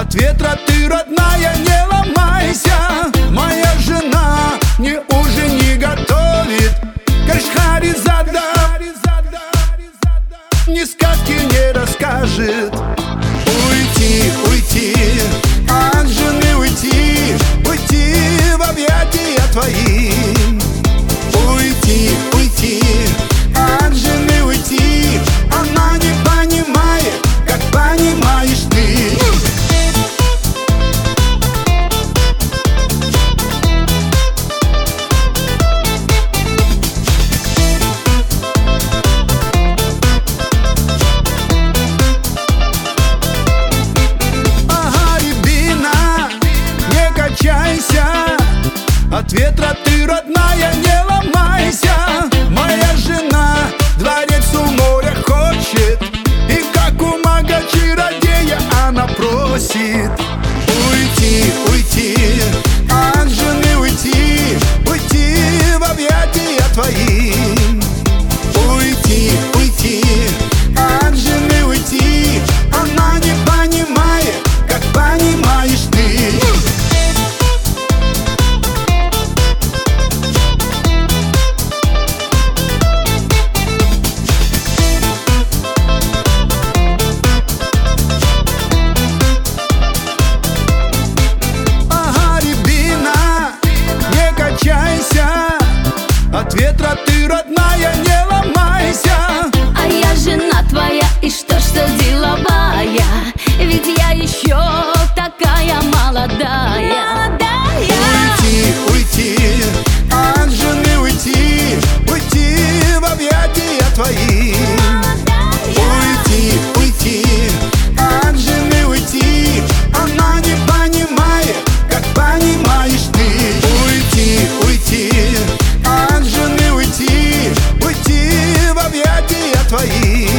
От ветра ты, родная, не ломайся. Моя жена мне уже не готовит Кашхаризада, ни сказки не расскажет. Уйти, уйти, от жены уйти, уйти в объятия твои. Уйти, уйти, от жены уйти. Она не понимает, как понимаешь ты. От ветра ты, родная, не ломайся. Моя жена дворец у моря хочет, и как у мага-чародея она просит. Уйти, уйти, от жены уйти, уйти в объятия твои. Уйти, уйти, от жены уйти. Она не понимает, как понимаешь ты. От ветра ты, родная, не ломайся. А я жена твоя, и что деловая? Ведь я еще такая молодая. Уйти, уйти, от жены уйти, уйти в объятия твои. Уйти, уйти, от жены уйти. Она не понимает, как понимаешь ты. Уйти, уйти, от жены уйти, уйти в объятия твои.